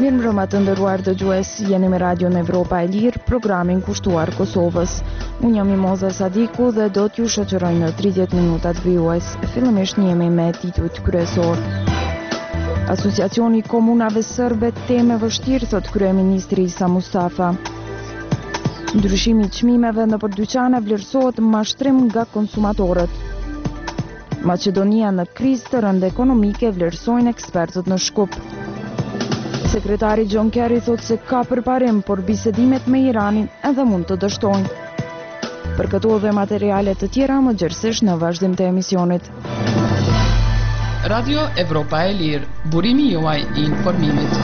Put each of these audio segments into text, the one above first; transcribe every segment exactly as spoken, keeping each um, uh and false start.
Mirëmbrëma të nderuar dëgjues, jeni me Radio në Evropa e Lirë, programin kushtuar Kosovës. Unë jam Mimoza Sadiku dhe do t'ju shoqëroj në tridhjetë minutat vijues. Fillimisht jemi me titujt kryesor. Asociacioni Komunave Serbe teme vështirë, thot kryeministri Isa Mustafa. Ndryshimi i çmimeve nëpër dyqane vlerësohet mashtrim nga konsumatorët. Maqedonia në krizë të rëndë ekonomike vlerësojnë ekspertët në Shkup. Sekretari John Kerry thot se ka përparim, por bisedimet me Iranin edhe mund të dështojnë. Për këto dhe materiale të tjera më gjërësisht në vazhdim të emisionit. Radio Evropa e Lirë, burimi juaj i informimit.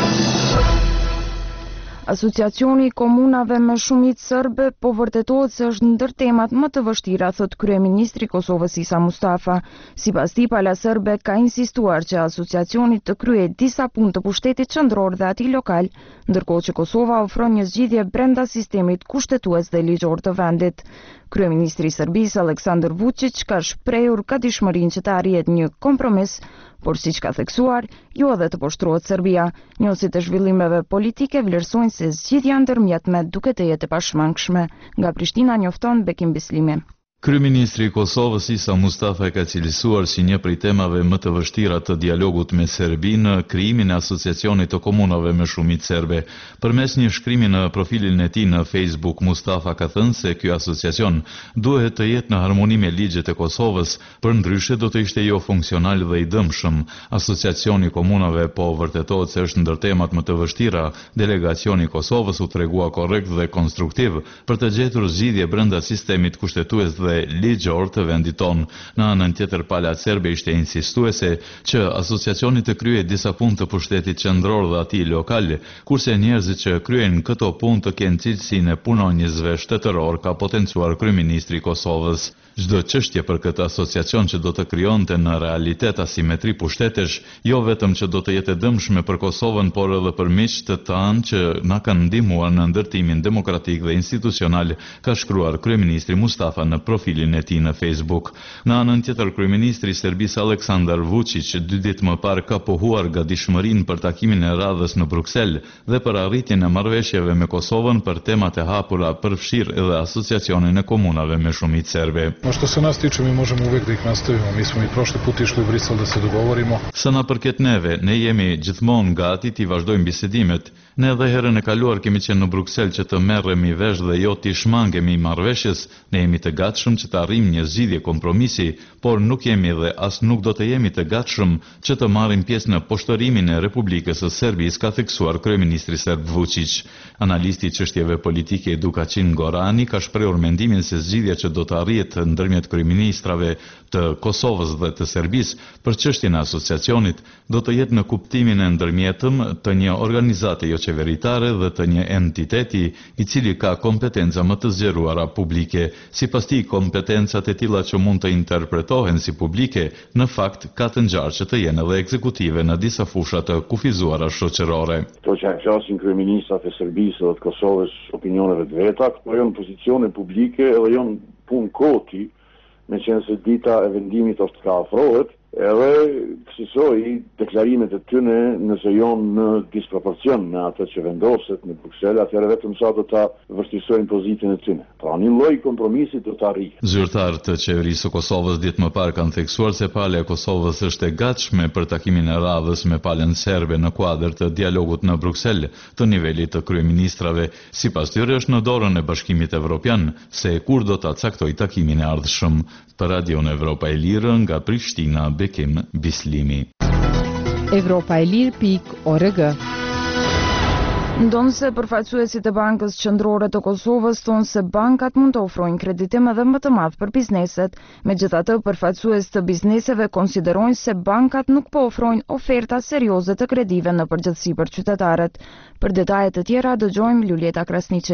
Asociacioni i komunave me shumicë serbe po vërtetohet se është ndër temat më të vështira, thot kryeministri i Kosovës Isa Mustafa. Sipas tij, Pala Serbe ka insistuar që asociacioni të kryejë disa punë të pushtetit qendror dhe atij lokal, ndërkohë që Kosova ofron një zgjidhje brenda sistemit kushtetues dhe ligjor të vendit. Kryeministri i Serbisë Aleksandar Vučić ka shprehur gatishmërinë që të arrihet një kompromis, por siç ka theksuar, jo edhe të poshtrohet Serbia. Njohësit e zhvillimeve politike vlerësojnë se zgjidhja ndërmjetme duket të jetë e pashmangshme. Nga Prishtina njofton Bekim Bislimi. Kryeministri i Kosovës Isa Mustafa e ka cilësuar si një prej temave më të vështira të dialogut me Serbinë krijimin e asociacionit të komunave me shumicë serbe. Përmes një shkrimi në profilin e tij në Facebook, Mustafa ka thënë se ky asociacion duhet të jetë në harmoni me ligjet e Kosovës, përndryshe do të ishte jo funksional dhe i dëmshëm. Asociacioni i komunave po vërtetohet se është ndër temat më të vështira. Delegacioni i Kosovës u tregua korrekt dhe konstruktiv për të gjetur zgjidhje brenda sistemit kushtetues dhe ligjor të vendit tonë. Në anën tjetër, Pala Serbe ishte insistuese që asociacioni të kryejë disa punë të pushtetit qendror dhe atij lokal, kurse njerëzit që kryejnë këto punë të kenë cilësinë e punonjësve shtetëror, ka potencuar kryeministri i Kosovës. Çdo çështje për këtë asociacion që do të krijonte në realitet asimetri pushtetesh, jo vetëm që do të jetë e dëmshme për Kosovën, por edhe për miqtë të tanë që na kanë ndihmuar në ndërtimin demokratik dhe institucional, ka shkruar kryeministri Mustafa në profilin e tij në Facebook. Në anën tjetër, kryeministri i Serbisë Aleksandar Vučić dy ditë më parë ka pohuar gatishmërinë për takimin e radhës në Bruksel dhe për arritjen e marrëveshjeve me Kosovën për temat e hapura, përfshirë edhe asociacionin e komunave me shumicë serbe. Što se nas tiče, mi možemo uvek da ih nastavimo. Mi smo i prošli put išli u Brisel da se dogovorimo. Sa na përket neve, ne jemi gjithmonë gati t'i vazhdojmë bisedimet. Ne edhe herën e kaluar kemi qenë në Bruksel që të merremi vesh dhe jo t'i shmangemi marrëveshjes. Ne jemi të gatshëm që të arrijmë një zgjidhje kompromisi, por nuk jemi dhe as nuk do të jemi të gatshëm që të marrim pjesë në poshtërimin e Republikës së Serbisë, ka theksuar kryeministri serb Vučić. Analisti i çështjeve politike Edukaçin Gorani ka shprehur mendimin se zgjidhja që do të arrihet ndërmjet kryeministrave të Kosovës dhe të Serbisë për çështjen e asociacionit do të jetë në kuptimin e ndërmjetëm të një organizate jo qeveritare dhe të një entiteti i cili ka kompetenca më të zgjeruara publike. Sipas tij, kompetencat e tilla që mund të interpretohen si publike, në fakt ka të ngjarë që të jenë edhe ekzekutive në disa fusha të kufizuara shoqërore. To që flasin kryeministrat e Serbisë dhe të Kosovës opinioneve të veta, këto janë pozicione publike edhe janë punë koti, me qenë se dita e vendimit është ka afrohet, edhe kësaj deklarimet e tyre nëse janë në disproporcion me atë që vendoset në Bruksel, atëherë vetëm sa do ta vështirësojnë pozitën e tyre. Pra një lloj kompromisi do të arrijë. Zyrtarët të qeverisë së Kosovës ditë më parë kanë theksuar se Pala e Kosovës është e gatshme për takimin e radhës me palën serbe në kuadër të dialogut në Bruksel të nivelit të kryeministrave. Sipas tyre është në dorën e Bashkimit Evropian se kur do ta caktojë takimin e ardhshëm. Për Radio Evropa e Lirë nga Prishtina, Bekim Bislimi. Evropa e Lirë pikë org. Ndonse përfaqësuesit e Bankës Qendrore të Kosovës thonë se bankat mund të ofrojnë kreditim edhe më të madh për bizneset. Megjithatë, përfaqësues të bizneseve konsiderojnë se bankat nuk po ofrojnë oferta serioze të kredive në përgjithësi për qytetarët. Për detajet të tjera dëgjojmë Lulieta Krasniqin.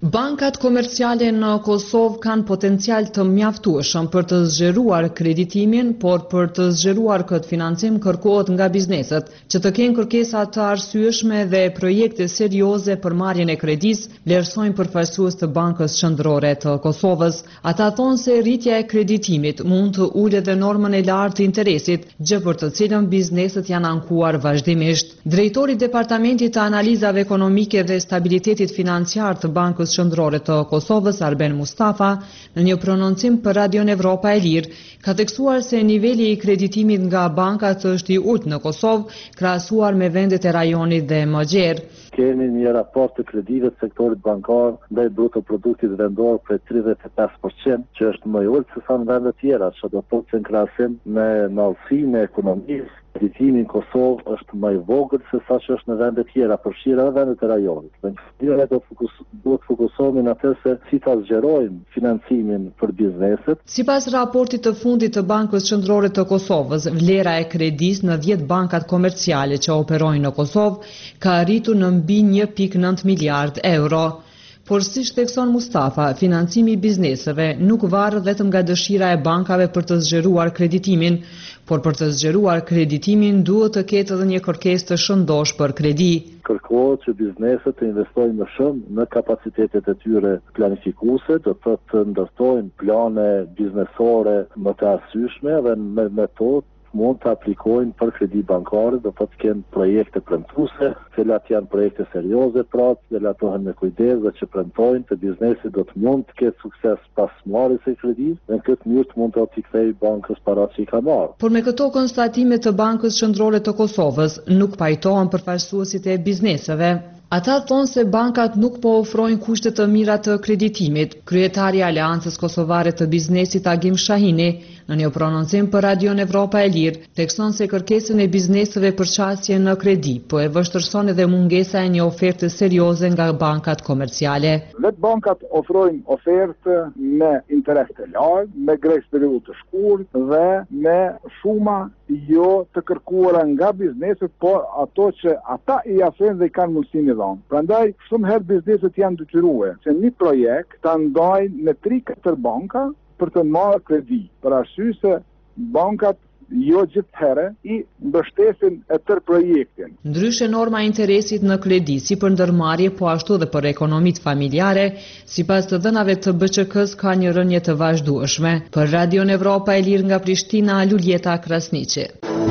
Bankat komerciale në Kosovë kanë potencial të mjaftueshëm për të zgjeruar kreditimin, por për të zgjeruar këtë financim kërkohet nga bizneset që të kenë kërkesa të arsyeshme dhe projekte serioze për marrjen e kredis, vlerësojnë përfaqësues të Bankës Qendrore të Kosovës. Ata thonë se rritja e kreditimit mund të ulë edhe normën e lartë të interesit, gjë për të cilën bizneset janë ankuar vazhdimisht. Drejtori i Departamentit të Analizave Ekonomike dhe Stabilitetit Financiar të Bankës Qendrore të Kosovës, Arben Mustafa, në një prononcim për Radion Evropa e Lirë, ka theksuar se niveli i kreditimit nga bankat është i ulët në Kosovë, krahasuar me vendet e rajonit dhe më gjerë. Kemi një raport të kredive të sektorit bankar ndaj bruto produktit vendor për tridhjetë e pesë përqind, që është më i ulët se sa në vendet tjera, që do të thotë se në krahasim me ndalësinë e ekonomisë, kreditimi në Kosovë është më i vogël se sa që është në vendet tjera, përfshirë edhe vendet e rajonit. Dhe ne do të fokusohemi në atë se si ta zgjerojmë financimin për bizneset. Sipas raportit të fundit të Bankës Qendrore të Kosovës, vlera e kredisë në dhjetë bankat komerciale që operojnë në Kosovë ka arritur në mbi një pikë nëntë miliard euro. Por si thekson Mustafa, financimi i bizneseve nuk varet vetëm nga dëshira e bankave për të zgjeruar kreditimin, por për të zgjeruar kreditimin duhet të ketë edhe një kërkesë të shëndosh për kredi. Kërkohet që bizneset të investojnë më shumë në kapacitetet e tyre planifikuese, do të të ndërtojnë plane biznesore më të arsyeshme dhe me metodë mund të aplikojnë për kredi bankare, do të të kenë projekte premtuese, cilat janë projekte serioze, pra, dhe latohen me kujdes dhe që premtojnë të biznesi do të mund të ketë sukses pas marrjes së kredit, dhe në këtë mënyrë mund të t'i kthejë bankës paratë që i ka marrë. Por me këto konstatime të Bankës Qendrore të Kosovës nuk pajtohen përfaqësuesit e bizneseve. Ata thonë se bankat nuk po ofrojnë kushte të mira të kreditimit. Kryetari i Aleancës Kosovare të Biznesit Agim Shahini, në një prononcim për Radion Evropa e Lirë, thekson se kërkesën e bizneseve për çastje në kredi, po e vështirëson edhe mungesa e një oferte serioze nga bankat komerciale. Vetë bankat ofrojnë ofertë me interes të lartë, me grejs periudhë të shkurtë dhe me shuma jo të kërkuara nga bizneset, por ato që ata i afrojnë dhe i kanë mundësinë dhënë. Prandaj shumë herë bizneset janë detyruar që një projekt ta ndajnë në tri katër banka për të marrë kredi, për arsye se bankat jo gjithherë i mbështesin e tërë projektin. Ndryshe norma e interesit në kredi si për ndërmarrje, po ashtu dhe për ekonomitë familjare, sipas të dhënave të B Q K-s ka një rënje të vazhdueshme. Për Radion Evropa e Lirë nga Prishtina, Luljeta Krasniqi.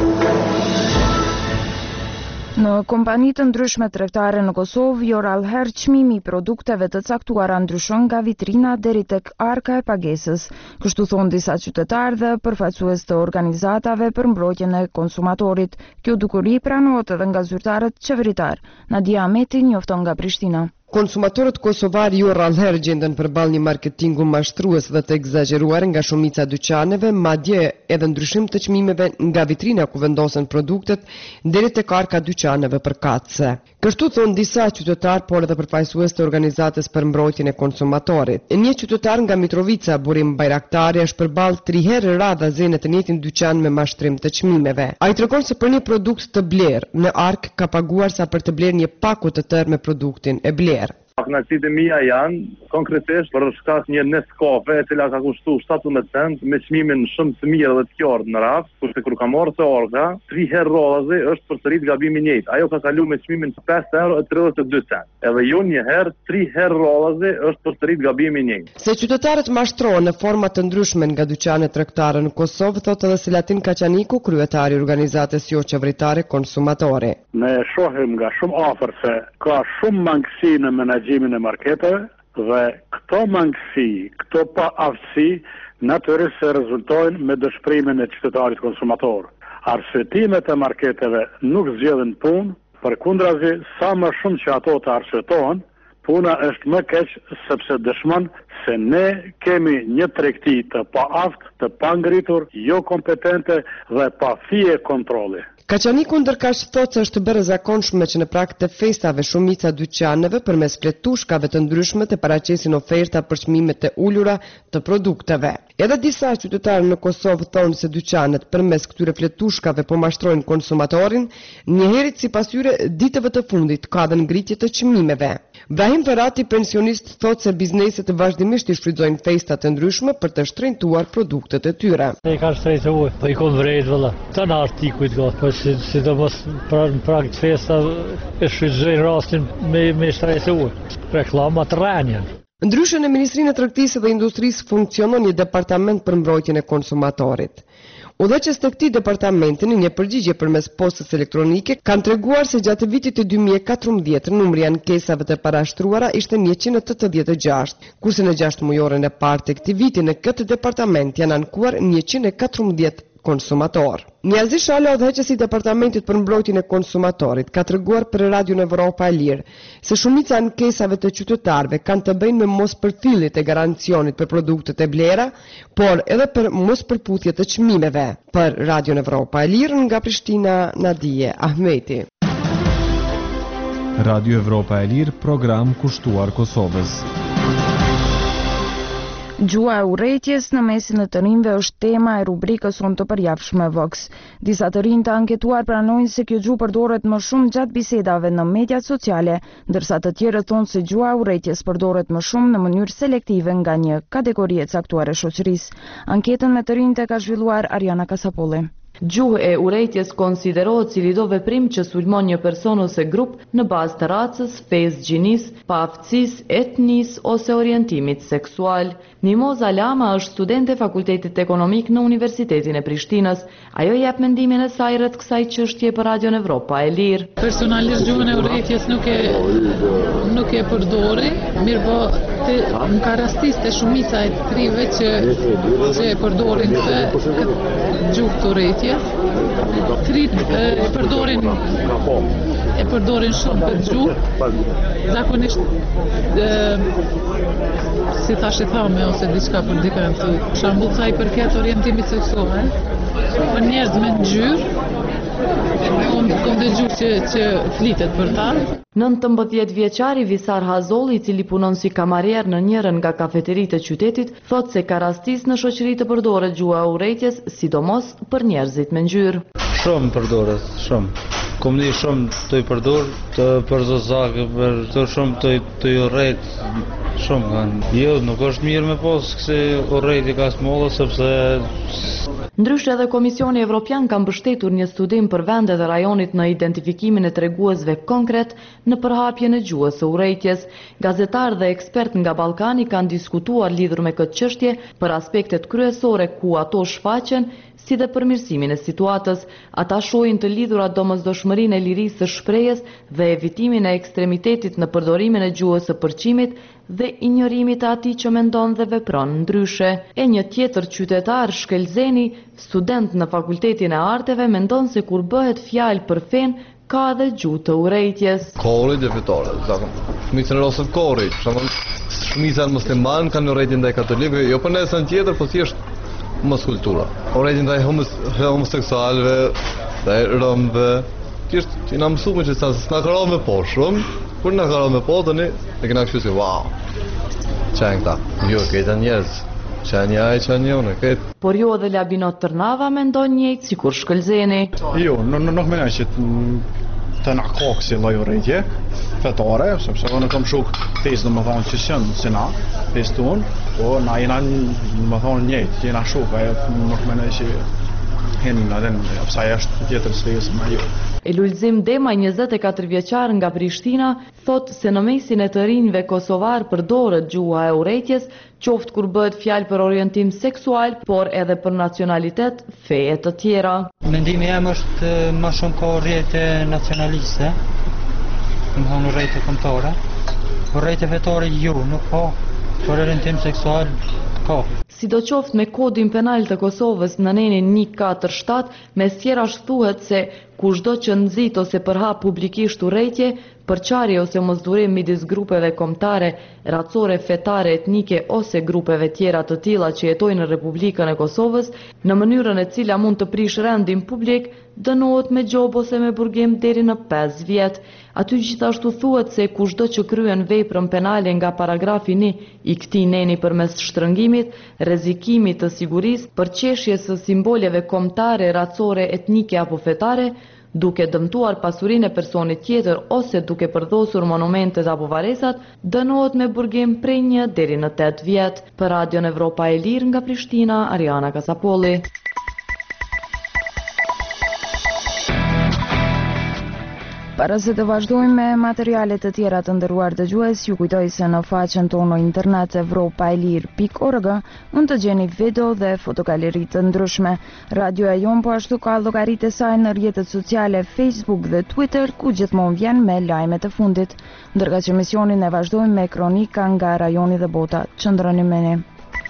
Në kompani të ndryshme tregtare në Kosovë, Joral herë çmimi i produkteve të caktuara ndryshon nga vitrina deri tek arka e pagesës. Kështu thonë disa qytetarë dhe përfaqësues të organizatave për mbrojtjen e konsumatorit. Kjo dukuri pranohet edhe nga zyrtarët qeveritar. Nadia Ahmeti njofton nga Prishtina. Konsumatorët kosovar jo rallëherë gjenden përballë një marketingu mashtrues dhe të egzageruar nga shumica dyqaneve, madje edhe ndryshim të çmimeve nga vitrina ku vendosen produktet deri tek arka dyqaneve përkatëse. Kështu thonë disa qytetar, por edhe përfaqësues të organizatës për mbrojtjen e konsumatorit. Një qytetar nga Mitrovica, Burim Bajraktari, është përballë tri herë radha zene të njëjtin dyqan me mashtrim të çmimeve. Ai tregon se për një produkt të blerë në ark ka paguar sa për të blerë një paku të tërë me produktin e blerë. Kënaqësitë mia janë konkretisht për shkak një Nescafe e cila ka kushtuar shtatëmbëdhjetë cent me çmimin shumë të mirë dhe të qartë në rast, kurse kur ka marrë te orga, tri herë rrodhazi është përsërit gabimi i njëjtë. Ajo ka kaluar me çmimin pesë euro e tridhjetë e dy cent. Edhe jo një herë, tri herë rrodhazi është përsërit gabimi i njëjtë. Se qytetarët mashtrohen në forma të ndryshme nga dyqanet tregtare në Kosovë, thotë edhe Selatin Kaçaniku, kryetari i organizatës jo qeveritare Konsumatori. Ne shohim nga shumë afër se ka shumë mangësi në menaxhimin e marketeve dhe këto mangësi, këto pa aftësi natyrisht se rezultojnë me dëshpërimin e qytetarit konsumator. Arsyetimet e marketeve nuk zgjedhin punë, përkundrazi sa më shumë që ato të arsyetohen, puna është më keq sepse dëshmon se ne kemi një tregti të paaftë, të pangritur, jo kompetente dhe pa fije kontrolli. Kaçaniku ndërkaq thotë se është bërë zakonshme që në prag të festave shumica dyqaneve përmes fletushkave të ndryshme të paraqesin oferta për çmime të ulura të produkteve. Edhe disa qytetarë në Kosovë thonë se dyqanet përmes këtyre fletushkave po mashtrojnë konsumatorin, njëherët sipas tyre ditëve të fundit ka dhe ngritje të çmimeve. Brahim Ferrati, pensionist, thot se bizneset vazhdimisht i shfrytëzojnë festa të ndryshme për të shtrenjtuar produktet e tyre. Ne kanë shtrenjtuar, po i kanë vrejt valla. Ta na artikuit go, po si sidomos pra prag të festa e shfrytëzojnë rastin me me shtrenjtuar. Reklama të rënien. Ndryshe në Ministrinë e Tregtisë dhe Industrisë funksionon një departament për mbrojtjen e konsumatorit. Udhëheqës të këtij departamenti në një përgjigje përmes postës elektronike kanë treguar se gjatë vitit të dy mijë e katërmbëdhjetë numri i ankesave të parashtruara ishte njëqind e tetëdhjetë e gjashtë, kurse në gjashtë mujoren e parë të këtij viti në këtë departament janë ankuar njëqind e katërmbëdhjetë konsumator. Njazi Shala, udhëheqësi i Departamentit për mbrojtjen e konsumatorit, ka treguar për Radion Evropa e Lirë se shumica e ankesave të qytetarëve kanë të bëjnë me mospërfillit e garancionit për produktet e blera, por edhe për mospërputhje të çmimeve. Për Radion Evropa e Lirë nga Prishtina, Nadije Ahmeti. Radio Evropa e Lirë, program kushtuar Kosovës. Gjua e urrëties në mesin e të rinjve është tema e rubrikës sonë të përjavshme Vox. Disa të rinj të anketuar pranojnë se kjo gjuhë përdoret më shumë gjatë bisedave në mediat sociale, ndërsa të tjerët thonë se gjua e urrëties përdoret më shumë në mënyrë selektive nga një kategori e caktuar e shoqërisë. Anketën me të rinjt e ka zhvilluar Ariana Kasapolli. Gjuhë e urrëties konsiderohet si çdo veprim që sulmon një person ose grup në bazë të racës, fesë, gjinisë, paaftësisë, etnisë ose orientimit seksual. Mimoza Lama është studente Fakultetit Ekonomik në Universitetin e Prishtinës. Ajo jep mendimin e saj rreth kësaj çështje për Radion Evropa e Lirë. Personalisht gjuhën e urrëties nuk e nuk e përdori, mirëpo më ka rastistë shumica e trive që që e përdorin këtë gjuhë të urrëties. Trit e përdorin e përdorin shumë për gjuhë. Zakonisht e, si thashë thame ose diçka për dikën të shembull sa i përket orientimit seksual, për njerëz me ngjyrë kom kom dëgjuar që që flitet për ta. nëntëmbëdhjetë vjeçari Visar Hazolli, i cili punon si kamarier në njërin nga kafeteritë e qytetit, thot se ka rastis në shoqëri të përdoret gjua e urrëties, sidomos për njerëzit me ngjyrë. Shumë përdoret, shumë. Kom një shumë të i përdor, të për zozake, për të shumë të, të i urrejt, shumë kanë. Jo, nuk është mirë me posë kësi urrejti ka smollë, sepse... Ndryshe edhe Komisioni Evropian ka mbështetur një studim për vendet e rajonit në identifikimin e treguesve konkret në përhapjen e gjuhës së urrëties. Gazetarë dhe ekspert nga Ballkani kanë diskutuar lidhur me këtë çështje për aspektet kryesore ku ato shfaqen, si dhe përmirësimin e situatës. Ata shohin të lidhurat domosdoshmërinë e lirisë së shprehjes dhe evitimin e ekstremitetit në përdorimin e gjuhës së përçimit dhe injorimit të atij që mendon dhe vepron ndryshe. E një tjetër qytetar, Shkelzeni, student në Fakultetin e Arteve, mendon se kur bëhet fjalë për fen, ka edhe gjuhë të urrëties. Kohëri dhe fitore, zakon. Shumica në rosët kohëri, shumica në musliman kanë urrëti ndaj katolikëve, jo për nesën tjetër, po thjesht mos kultura. Urrëti ndaj homoseksualëve, ndaj romëve, thjesht i na mësuan që sa s'na ka rënë me po shumë, kur na ka rënë me po tani, ne kena kështu si wow. Çan këta, jo këta njerëz. Çan ja e çan jo në këtë. Por jo edhe Labinot Tërnava mendon njëjtë sikur Shkëlzeni. Jo, nuk nuk mendoj që të na ka kësi lloj urrëtie fetare, sepse unë kam shok fesë domethënë që janë se na, fesë ton, po na jena domethënë njëjtë, jena shok, ajo nuk mendoj që hen në sa është tjetër sfidë më jo. Elulzim Dema, njëzet e katër vjeçar nga Prishtina, thot se në mesin e të rinjve kosovar përdoret gjuha e urrëties, qoftë kur bëhet fjalë për orientim seksual, por edhe për nacionalitet, fe e të tjera. Mendimi jam është më shumë ka urrëtie nacionaliste, më thonë urrëtie kombëtare. Urrëtie fetare jo, nuk ka, por orientim seksual ka. Sidoqoftë me kodin penal të Kosovës në nenin një katër shtatë, mes tjerash thuhet se kushdo që nxit ose përhap publikisht urrëtie, përçarje ose mosdurim midis grupeve kombëtare, racore, fetare, etnike ose grupeve tjera të tilla që jetojnë në Republikën e Kosovës, në mënyrën e cila mund të prish rendin publik, dënohet me gjobë ose me burgim deri në pesë vjet. Aty gjithashtu thuhet se kushdo që kryen veprën penale nga paragrafi një i këtij neni përmes shtrëngimit, rrezikimit të sigurisë, përqeshjes së simboleve kombëtare, racore, etnike apo fetare, duke dëmtuar pasurinë e personit tjetër ose duke përdosur monumentet apo varesat, dënohet me burgim prej një deri në tetë vjet. Për Radion Evropa e Lirë nga Prishtina, Ariana Kasapolli. Para se të vazhdojmë me materialet të tjera të nderuar dëgjues, ju kujtoj se në faqen tonë internet evropaelir pikë org mund të gjeni video dhe fotogaleri të ndryshme. Radioja jon po ashtu ka llogaritë e saj në rrjetet sociale Facebook dhe Twitter, ku gjithmonë vjen me lajmet e fundit. Ndërka që misionin e vazhdojmë me kronika nga rajoni dhe bota. Qëndroni me ne.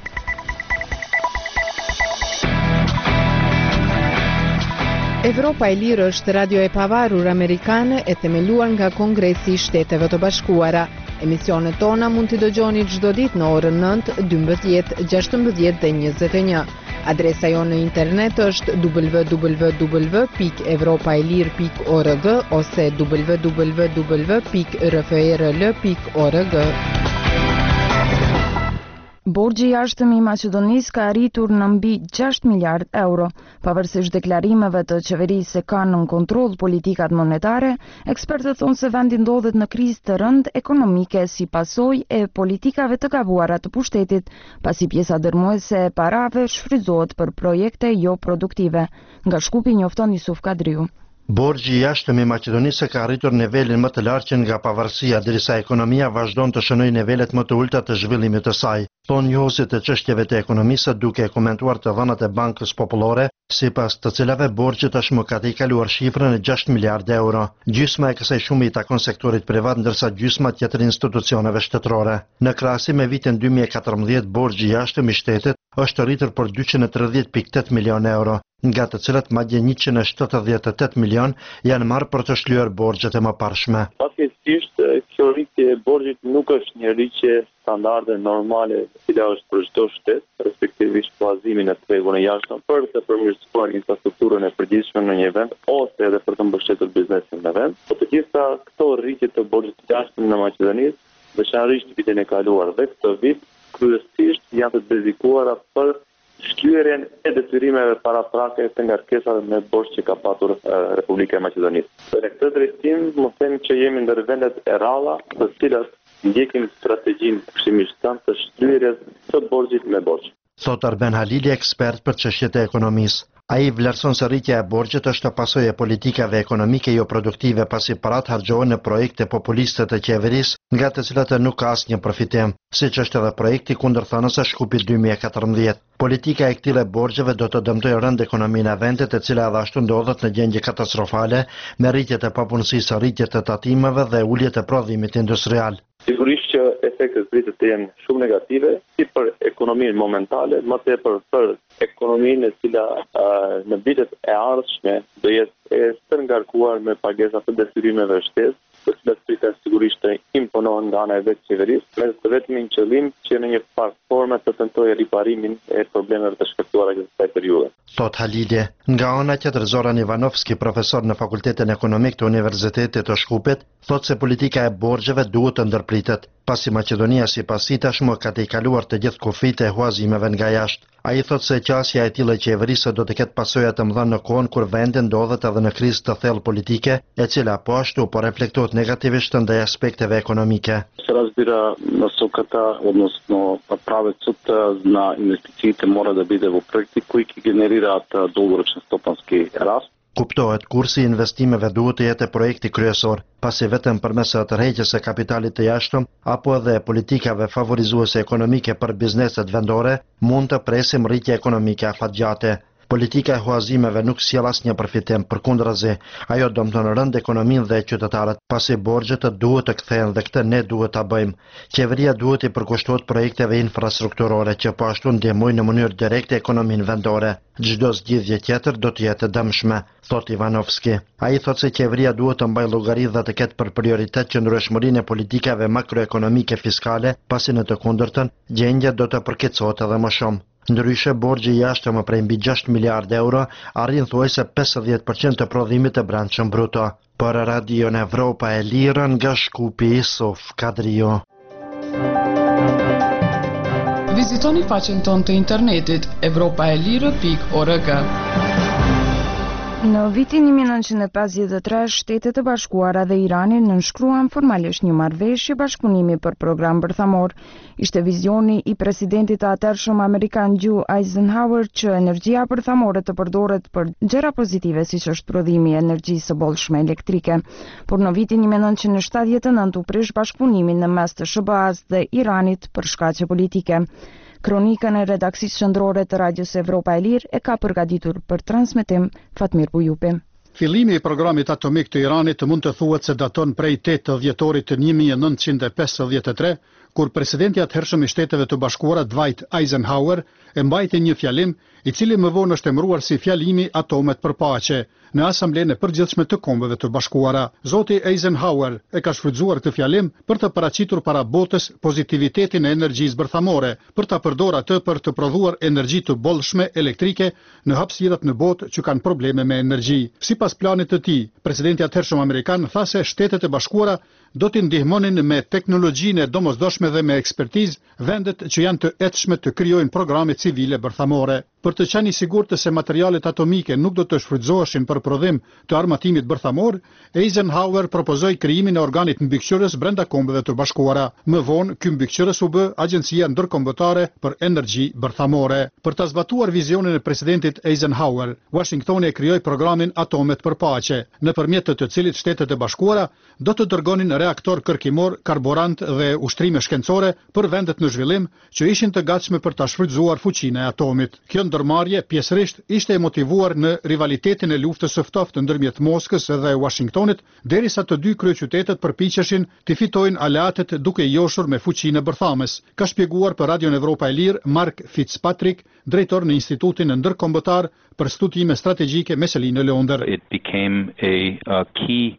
Evropa e Lirë është radio e pavarur amerikane e themeluar nga Kongresi i Shteteve të Bashkuara. Emisionet tona mund t'i dëgjoni çdo ditë në orën nëntë, dymbëdhjetë, gjashtëmbëdhjetë dhe njëzet e një. Adresa jonë në internet është w w w pikë evropaelir pikë org ose w w w pikë r f e r l pikë org. Borxhi i jashtëm i Maqedonisë ka arritur në mbi gjashtë miliard euro. Pavarësisht deklarimeve të qeverisë se kanë nën kontroll politikat monetare, ekspertët thonë se vendi ndodhet në krizë të rëndë ekonomike si pasojë e politikave të gabuara të pushtetit, pasi pjesa dërmuese e parave shfrytëzohet për projekte jo produktive. Nga Shkupi njofton Yusuf Kadriu. Borxhi i jashtëm i Maqedonisë ka arritur nivelin më të lartë nga pavarësia, derisa ekonomia vazhdon të shënojë nivelet më të ulta të zhvillimit të saj, thonë njohësit të çështjeve të ekonomisë duke komentuar të dhënat e Bankës Popullore, sipas të cilave borxhi tashmë ka tejkaluar shifrën e gjashtë miliardë euro. Gjysma e kësaj shumë i takon sektorit privat, ndërsa gjysma tjetër institucioneve shtetërore. Në krahasim me vitin dy mijë e katërmbëdhjetë, borxhi i jashtëm i shtetit është rritur për dyqind e tridhjetë pikë tetë milionë euro, nga të cilat madje njëqind e shtatëdhjetë e tetë milion janë marrë për të shlyer borxhet e mëparshme. Fatkeqësisht, kjo rritje e borxhit nuk është një rritje standarde normale, e cila është për çdo shtet, respektivisht bazimin e tregut në jashtëm për të përmirësuar infrastrukturën e përgjithshme në një vend ose edhe për të mbështetur biznesin në vend. Po të gjitha këto rritje të borxhit të jashtëm në Maqedoni, veçanërisht vitin e kaluar dhe këtë vit, kryesisht janë të dedikuara për shlyerjen e detyrimeve paraprake të ngarkesave me borxh që ka patur Republika e Maqedonisë. Në këtë drejtim, më them që jemi ndër vendet e rralla, të cilat ndjekin strategjinë pushimisht të shlyerjes të borxhit me borxh. Thot Arben Halili, ekspert për çështjet e ekonomisë. Ai vlerëson se rritja e borxhit është pasojë e politikave ekonomike jo produktive, pasi parat harxhohen në projekte populiste të qeverisë, nga të cilat nuk ka asnjë përfitim, siç është edhe projekti kundërthënës së Shkupit dy mijë e katërmbëdhjetë. Politika e këtyre borxheve do të dëmtojë rënd ekonominë e vendit, e cila edhe ashtu ndodhet në gjendje katastrofale, me rritjet e papunësisë, rritjet e tatimeve dhe uljet e prodhimit industrial. Sigurisht që efektet pritet të jenë shumë negative, si për ekonominë momentale, më tepër për ekonominë e cila uh, në vitet e ardhshme do jetë e stërngarkuar me pagesa të detyrimeve shtesë, të cilat pritet sigurisht të imponohen nga ana e vetë qeverisë, me të vetmin qëllim që në një farë forme të tentojë riparimin e problemeve të shkaktuara në kësaj periudhe. Thot Halili. Nga ana tjetër, Zoran Ivanovski, profesor në Fakultetin Ekonomik të Universitetit të Shkupit, thot se politika e borxheve duhet të ndërpritet, pasi Maqedonia sipas tij tashmë ka tejkaluar të gjithë kufijtë e huazimeve nga jashtë. Ai thot se qasja e tillë qeverisë do të ketë pasoja të mëdha në kohën kur vendi ndodhet edhe në krizë të thellë politike, e cila po ashtu po reflektohet negativisht ndaj aspekteve ekonomike. Se разбира насоката, односно правецот на инвестициите мора да биде во проекти кои ќе генерираат долгорочен стопански раст. Kuptohet, kursi i investimeve duhet të jetë projekti kryesor, pasi vetëm përmes tërheqjes së kapitalit të jashtëm apo edhe politikave favorizuese ekonomike për bizneset vendore mund të presim rritje ekonomike afatgjate. Politika e huazimeve nuk sjell asnjë përfitim, përkundrazi, ajo dëmton rënd ekonominë dhe qytetarët, pasi borxhet duhet të kthehen dhe këtë ne duhet ta bëjmë. Qeveria duhet i përkushtohet projekteve infrastrukturore që po ashtu ndihmojnë në mënyrë direkte ekonominë vendore. Çdo zgjidhje tjetër do të jetë dëmshme, thot Ivanovski. Ai thot se qeveria duhet të mbajë llogari dhe të ketë për prioritet qëndrueshmërinë e politikave makroekonomike fiskale, pasi në të kundërtën gjendja do të përkeqësohet edhe më shumë. Ndryshe, borxhi i jashtëm më prej mbi gjashtë miliardë euro arrin thuajse pesëdhjetë përqind të prodhimit të brendshëm bruto. Për Radion Evropa e Lirë, nga Shkupi, Yusuf Kadriu. Vizitoni faqen tonë të internetit evropaelirë pikë org. Në vitin një mijë e nëntëqind e pesëdhjetë e tre, Shtetet e Bashkuara dhe Irani nënshkruan formalisht një marrëveshje bashkëpunimi për program bërthamor. Ishte vizioni i presidentit të atëhershëm amerikan Joe Eisenhower që energjia bërthamore të përdoret për gjëra pozitive siç është prodhimi i energjisë së bollshme elektrike. Por në vitin një mijë e nëntëqind e shtatëdhjetë e nëntë u prish bashkëpunimin në mes të S B A-s dhe Iranit për shkaqe politike. Kronikën e redaksisë qendrore të Radios Evropa e Lirë e ka përgatitur për transmetim Fatmir Bujupi. Fillimi i programit atomik të Iranit mund të thuhet se daton prej tetë dhjetorit të një mijë e nëntëqind e pesëdhjetë e tre, kur presidenti atëhershëm i Shteteve të Bashkuara Dwight Eisenhower e mbajti një fjalim i cili më vonë është emëruar si fjalimi Atomet për Paqe në Asamblenë e Përgjithshme të Kombeve të Bashkuara. Zoti Eisenhower e ka shfrytzuar këtë fjalim për të paraqitur para botës pozitivitetin e energjisë bërthamore, për ta përdorur atë për të prodhuar energji të bollshme elektrike në hapësirat në botë që kanë probleme me energji. Sipas planit të tij, presidenti atëhershëm amerikan tha se Shtetet e Bashkuara do t'i ndihmonin me teknologjinë e domosdoshme dhe me ekspertizë vendet që janë të etshme të krijojnë programe civile bërthamore. Për të qenë i sigurt se materialet atomike nuk do të shfrytëzoheshin për prodhim të armatimit bërthamor, Eisenhower propozoi krijimin e organit mbikëqyrës brenda Kombeve të Bashkuara. Më vonë, ky mbikëqyrës u bë Agjencia Ndërkombëtare për Energji Bërthamore. Për ta zbatuar vizionin e presidentit Eisenhower, Washingtoni e krijoi programin Atomet për Paqe, nëpërmjet të të cilit Shtetet e Bashkuara do të dërgonin reaktor kërkimor, karburant dhe ushtrime shkencore për vendet në zhvillim që ishin të gatshme për ta shfrytëzuar fuqinë e atomit. Kjo ndërmarrje pjesërisht ishte e motivuar në rivalitetin e luftës së ftoftë ndërmjet Moskës dhe Washingtonit, derisa të dy kryeqytetet përpiqeshin të fitojnë aleatet duke i joshur me fuqinë e bërthamës, ka shpjeguar për Radion Evropa e Lirë Mark Fitzpatrick, drejtor në Institutin Ndërkombëtar për Studime Strategjike me seli në Londër. It became a uh, key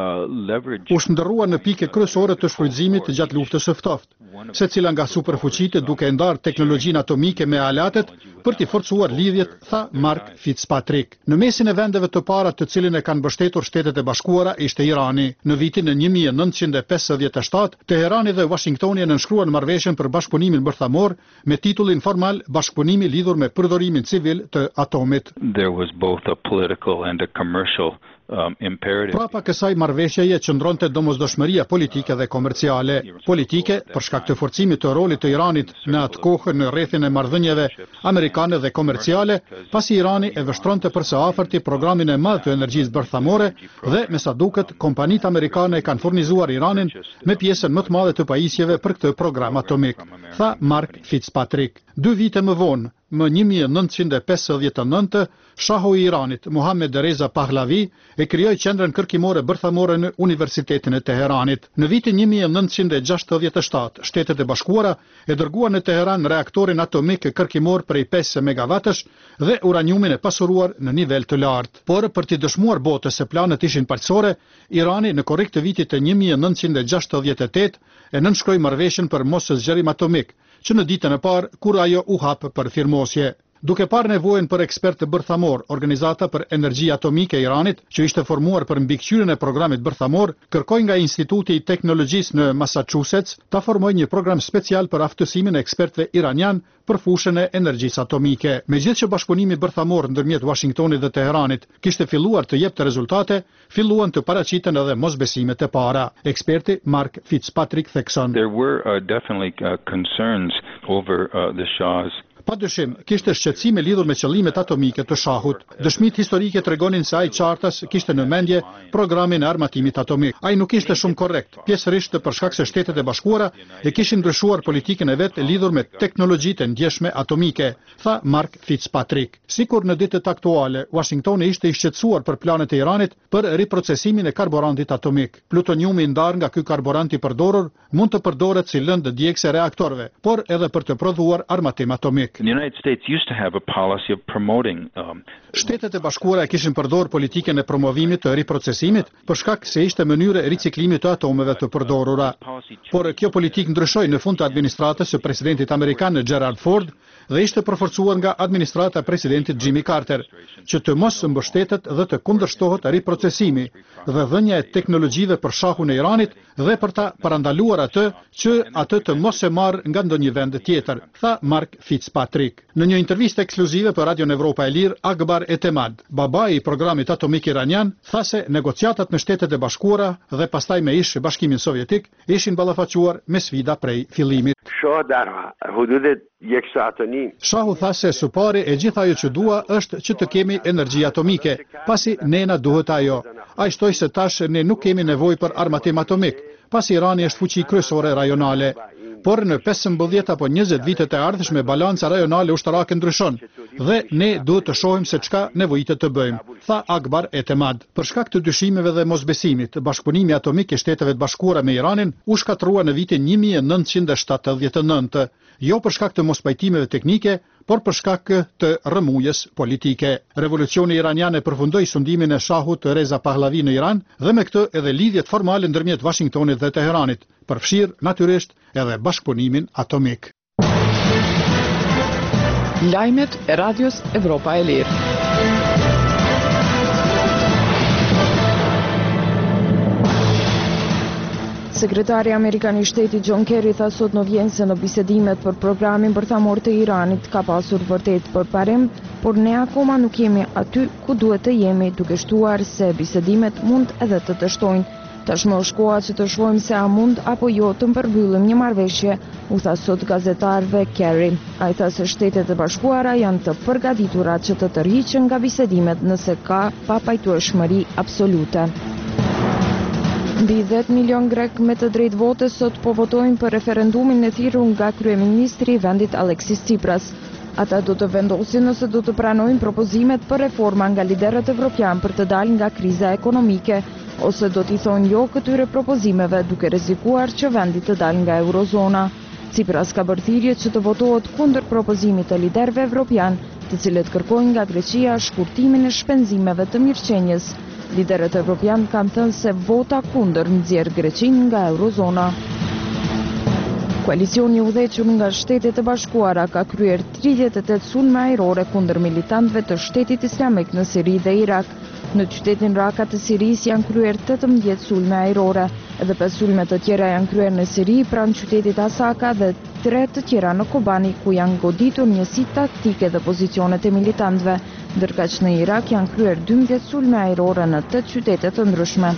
U shndërrua në pike kryesore të shfrytëzimit gjatë luftës së ftoftë, secila nga superfuqitë duke ndarë teknologjinë atomike me aleatet për t'i forcuar lidhjet, tha Mark Fitzpatrick. Në mesin e vendeve të para të cilin e kanë mbështetur Shtetet e Bashkuara ishte Irani. Në vitin e një mijë e nëntëqind e pesëdhjetë e shtatë, Teherani dhe Washingtoni nënshkruan marrëveshjen për bashkëpunimin bërthamor me titullin formal Bashkëpunimi lidhur me përdorimin civil të atomit. There was both a political and a commercial Um, Prapa kësaj marrëveshjeje qëndronte domosdoshmëria politike dhe komerciale. Politike, për shkak të forcimit të rolit të Iranit në atë kohë në rrethin e marrëdhënieve amerikane dhe komerciale, pasi Irani e vështronte për së afërti programin e madh të energjisë bërthamore dhe, me sa duket, kompanitë amerikane kanë furnizuar Iranin me pjesën më të madhe të pajisjeve për këtë program atomik, tha Mark Fitzpatrick. Dy vite më vonë, më një mijë e nëntëqind e pesëdhjetë e nëntë, Shahu i Iranit, Mohammed Reza Pahlavi, e krijoi qendrën kërkimore bërthamore në Universitetin e Teheranit. Në vitin një mijë e nëntëqind e gjashtëdhjetë e shtatë, Shtetet e Bashkuara e dërguan në Teheran reaktorin atomik kërkimor prej pesë megawatësh dhe uraniumin e pasuruar në nivel të lartë. Por për t'i dëshmuar botës se planet ishin palësore, Irani në korrik të vitit të një mijë e nëntëqind e gjashtëdhjetë e tetë e nënshkroi marrëveshjen për mos zgjerim atomik, që në ditën e parë kur ajo u hap për firmosje. Duke parë nevojën për ekspertë bërthamor, Organizata për Energji Atomike e Iranit, që ishte formuar për mbikëqyrjen e programit bërthamor, kërkoi nga Instituti i Teknologjisë në Massachusetts ta formojë një program special për aftësimin e ekspertëve iranian për fushën e energjisë atomike. Megjithëse që bashkëpunimi bërthamor ndërmjet Washingtonit dhe Teheranit kishte filluar të jepte rezultate, filluan të paraqiten edhe mosbesimet e para. Eksperti Mark Fitzpatrick thekson. There were uh, definitely uh, concerns over uh, the Shah's Pa dyshim, kishte shqetësime lidhur me qëllimet atomike të shahut. Dëshmitë historike tregonin se ai qartas kishte në mendje programin e armatimit atomik. Ai nuk ishte shumë korrekt, pjesërisht për shkak se Shtetet e Bashkuara e kishin ndryshuar politikën e vet lidhur me teknologjitë e ndjeshme atomike, tha Mark Fitzpatrick. Sikur në ditët aktuale, Washingtoni ishte i shqetësuar për planet e Iranit për riprocesimin e karburantit atomik. Plutoniumi ndar nga ky karburant i përdorur mund të përdoret si lëndë djegëse reaktorëve, por edhe për të prodhuar armatim atomik. The United States used to have a policy of promoting um, Shtetet e Bashkuara e kishin përdorur politikën e promovimit të riprocesimit për shkak se ishte mënyrë e riciklimit të atomeve të përdorura. Por kjo politikë ndryshoi në fund të administratës së presidentit amerikan Gerald Ford dhe ishte përforcuar nga administrata e presidentit Jimmy Carter, që të mos mbështetet dhe të kundërshtohet riprocesimi dhe dhënia e teknologjive për shahun e Iranit dhe për ta parandaluar atë që atë të mos e marrë nga ndonjë vend tjetër, tha Mark Fitzpatrick. Patrik. Në një intervistë ekskluzive për Radion Evropa e Lirë, Akbar Etemad, babai i programit atomik iranian, tha se negociatat me Shtetet e Bashkuara dhe pastaj me ish Bashkimin Sovjetik ishin ballafaquar me sfida prej fillimit. Shahu tha se së pari e gjithë ajo që dua është që të kemi energji atomike, pasi ne na duhet ajo. Ai shtoi se tash ne nuk kemi nevojë për armatim atomik, pasi Irani është fuqi kryesore rajonale. Por në pesëmbëdhjetë apo njëzet vitet e ardhshme balanca rajonale ushtarake ndryshon dhe ne duhet të shohim se çka nevojitet të bëjmë, tha Akbar Etemad. Për shkak të dyshimeve dhe mosbesimit, bashkëpunimi atomik i Shteteve të Bashkuara me Iranin u shkatrua në vitin një mijë e nëntëqind e shtatëdhjetë e nëntë, jo për shkak të mospajtimeve teknike, por për shkak të rrëmujës politike. Revolucioni iranian e përfundoi sundimin e Shahut Reza Pahlavi në Iran dhe me këtë edhe lidhjet formale ndërmjet Washingtonit dhe Teheranit, përfshirë natyrisht edhe bashkëpunimin atomik. Lajmet e Radios Evropa e Lirë. Sekretari Amerikan i Shtetit John Kerry tha sot në Vjenë se në bisedimet për programin bërthamor të Iranit ka pasur vërtet përparim, por ne akoma nuk jemi aty ku duhet të jemi, duke shtuar se bisedimet mund edhe të dështojnë. Tashmë është koha që të shohim se a mund apo jo të mbërmbyllim një marrëveshje, u tha sot gazetarëve Kerry. Ai tha se Shtetet e Bashkuara janë të përgatitura që të tërhiqen nga bisedimet nëse ka papajtueshmëri absolute. Mbi dhjetë milion grek me të drejtë vote sot po votojnë për referendumin e thirrur nga kryeministri i vendit Aleksis Tsipras. Ata do të vendosin nëse do të pranojnë propozimet për reforma nga liderët evropian për të dalë nga kriza ekonomike, ose do t'i thonë jo këtyre propozimeve duke rrezikuar që vendi të dalë nga eurozona. Tsipras ka bërë thirrje që të votohet kundër propozimit të liderëve evropian, të cilët kërkojnë nga Greqia shkurtimin e shpenzimeve të mirëqenies. Liderët evropian kanë thënë se vota kundër nxjerr Greqinë nga eurozona. Koalicioni i udhëhequr nga Shtetet e Bashkuara ka kryer tridhjetë e tetë sulme ajrore kundër militantëve të Shtetit Islamik në Siri dhe Irak. Në qytetin Raqqa të Sirisë janë kryer tetëmbëdhjetë sulme ajrore, edhe pesë sulme të tjera janë kryer në Siri pranë qytetit Asaka dhe tre të tjera në Kobani, ku janë goditur njësi taktike dhe pozicionet e militantëve, ndërkaq në Irak janë kryer dymbëdhjetë sulme ajrore në tetë qytete të ndryshme.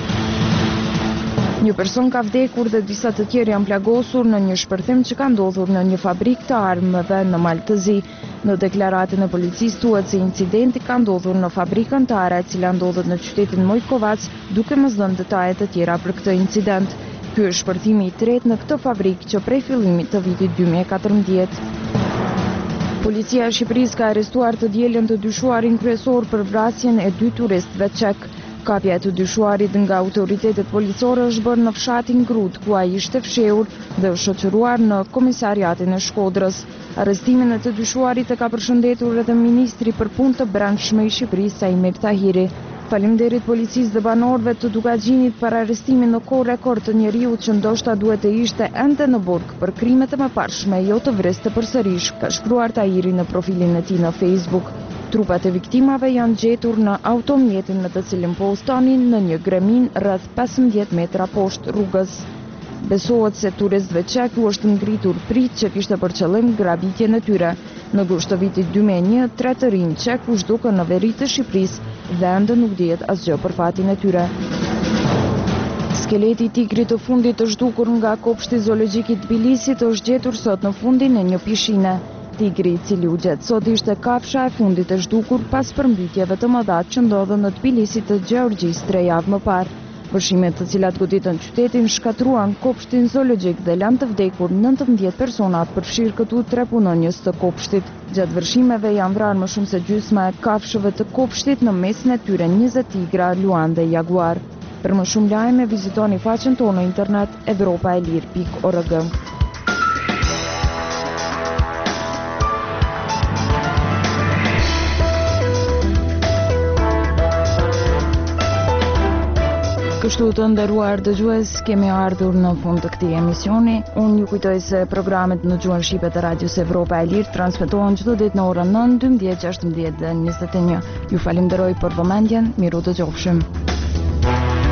Një person ka vdekur dhe disa të tjerë janë plagosur në një shpërthim që ka ndodhur në një fabrikë të armëve në Maltëzi. Në deklaratën e policisë thuhet se incidenti ka ndodhur në fabrikën Tara, e cila ndodhet në qytetin Mojkovac, duke mos dhënë detaje të tjera për këtë incident. Ky është shpërthimi i tretë në këtë fabrikë që prej fillimit të vitit dy mijë e katërmbëdhjetë. Policia e Shqipërisë ka arrestuar të dielën të dyshuarin kryesor për vrasjen e dy turistëve çek. Kapja e të dyshuarit nga autoritetet policore është bërë në fshatin Grut, ku ai ishte fshehur dhe është shoqëruar në komisariatin e Shkodrës. Arrestimin e të dyshuarit e ka përshëndetur edhe ministri për punë të brendshme i Shqipërisë, Saimir Tahiri. Faleminderit policisë dhe banorëve të Dukagjinit për arrestimin në kohë rekord të njeriut që ndoshta duhet të ishte ende në burg për krimet e mëparshme, jo të vriste përsërish, ka shkruar Tahiri në profilin e tij në Facebook. Trupat e viktimave janë gjetur në automjetin me të cilin po udhtonin në një gremin rreth pesëmbëdhjetë metra poshtë rrugës. Besohet se turistëve çek u është ngritur prit që kishte për qëllim grabitjen e tyre. Në gusht të vitit dy mijë e një, tre të rinj çek u zhdukën në veri të Shqipërisë dhe ende nuk dihet asgjë për fatin e tyre. Skeleti i tigrit të fundit të zhdukur nga kopshti zoologjik i Tbilisit është gjetur sot në fundin e një pishine. Tigri i cili u gjet sot ishte kafsha e fundit e zhdukur pas përmbytjeve të mëdha që ndodhen në Tbilisi të Gjeorgjisë tre javë më parë. Vëshimet të cilat goditën qytetin shkatruan kopshtin zoologjik dhe lanë të vdekur nëntëmbëdhjetë persona, përfshirë këtu tre punonjës të kopshtit. Gjatë vërshimeve janë vrarë më shumë se gjysma e kafshëve të kopshtit, në mesin e tyre njëzet tigra, luan dhe jaguar. Për më shumë lajme vizitoni faqen tonë në internet evropaelir pikë org. Kështu të nderuar dëgjues, kemi ardhur në fund të këtij emisioni. Unë ju kujtoj se programet në gjuhën shqipe të Radios Evropa e Lirë transmetohen çdo ditë në orën nëntë, dymbëdhjetë, gjashtëmbëdhjetë dhe njëzet e një. Ju falenderoj për vëmendjen, miru dëgjofshim.